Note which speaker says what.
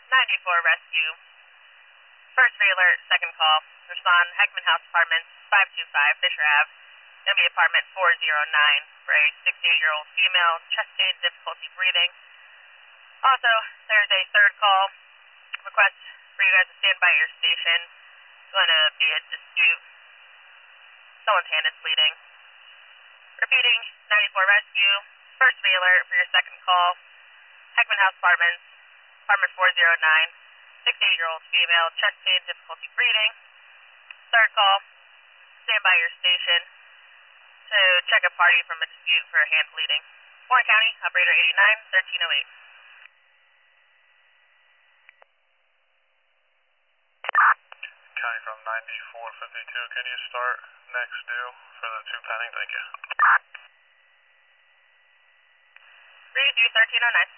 Speaker 1: 94 rescue. First alert, second call. Respond Heckman House Apartments, 525 Fisher Ave. Gonna be apartment 409 for a 68-year-old female, chest pain, difficulty breathing. Also, there's a third call. Request for you guys to stand by your station. It's going to be a dispute. Someone's hand is bleeding. Repeating, 94 rescue. First alert for your second call. Heckman House Apartments, apartment 409. 68-year-old female, chest pain, difficulty breathing. Third call, stand by your station to check a party from a dispute for hand bleeding. Warren County, operator 89, 1308.
Speaker 2: County from 9452, can you start next due for the two pending? Thank you.
Speaker 1: Read you 1309.